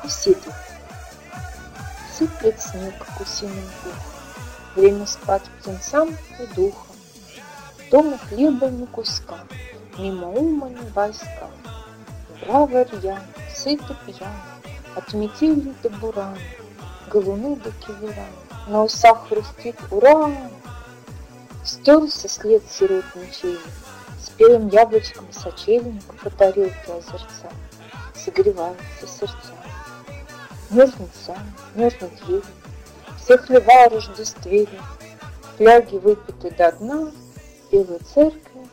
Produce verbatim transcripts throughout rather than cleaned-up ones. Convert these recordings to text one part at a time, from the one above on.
и седых. Сыплет снег гусиным пухом, время спать птенцам и духом. Дома хлеба ни куска, мимо ума ни войска. Браво рьян, сыто пьян, от метели до бурана, голуны до киверан, на усах хрустит ура! Стерся след сирот ночей, спелым яблочком сочельник по тарелке озерца, согреваются сердца. Мерзнет сам, мерзнет ель, все хлеба о Рождестве, фляги выпиты до дна, в белой церкви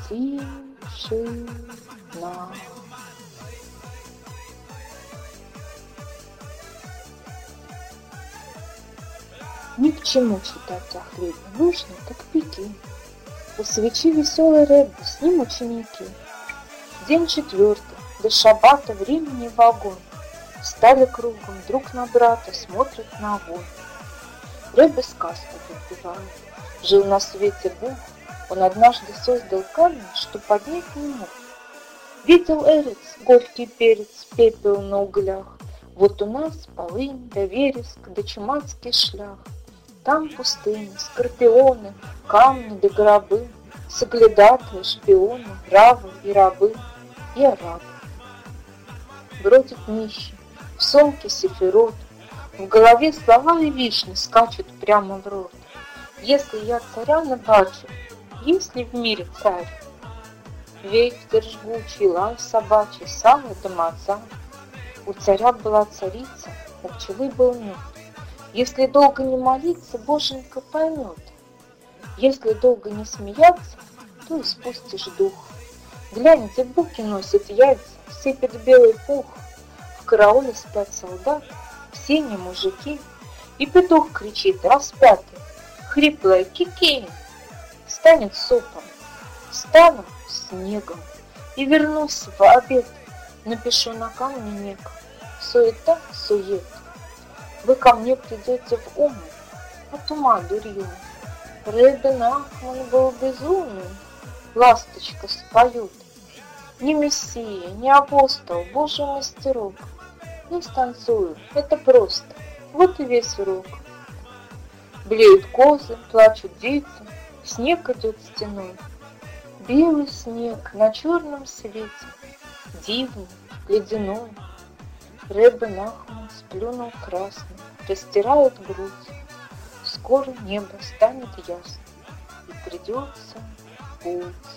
тишина. Ни к чему читать о хлебе, нужно, так пеки. У свечи веселой Рэбби, с ним ученики. День четвертый, до шаббата времени вагон. Встали кругом, друг на брата, смотрят на огонь. Рэбби сказку подпевает. Жил на свете Бог, он однажды создал камень, что поднять не мог. Видел Эрец, горький перец, пепел на углях. Вот у нас полынь, да вереск, да чумацкий шлях. Там пустыни, скорпионы, камни да гробы, соглядатые, шпионы, равы и рабы, и арабы. Бродит нищий, в сумке сефирот, в голове слова и вишни скачут прямо в рот. Если я царя набачу, есть ли в мире царь? Ветер жгучий, лай собачий, сало да маца. У царя была царица, у пчелы был мед. Если долго не молиться, Боженька поймет. Если долго не смеяться, то испустишь дух. Гляньте, буки носят яйца, сыпят белый пух. В карауле спят солдат, все не мужики. И петух кричит, распятый, хриплое ки-ки. Станет супом, стану снегом. И вернусь в обед, напишу на камне мега. Суета, сует. Вы ко мне придете в ум от ума дурью. Рэбби Нахман был безумный, ласточка споют. Не мессия, не апостол, Божий мастерок. Не станцую, это просто, вот и весь урок. Блеют козы, плачут дети, снег идет стеной. Белый снег на черном свете, дивный, ледяной. Рэбби Нахман сплюнул красный, растирает грудь. Скоро небо станет ясно, и придется путь.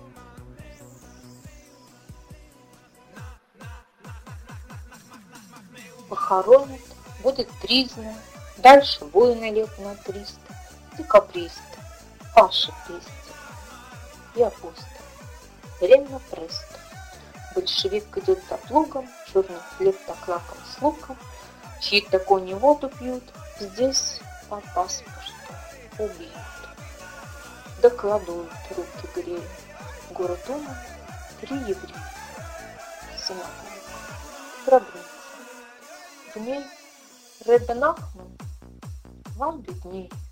Похоронят, будет тризна, дальше воины лет на триста, декабристы, Паша Пести и апостол. Время престо. Большевик идет за плугом, черный хлеб так лаком с луком, чьи-то кони воду пьют, здесь по паспорту убьют. Докладывают, руки греют, город Ума, три еврея. Синагога, гробница. В ней Рэбби Нахман, вам видней.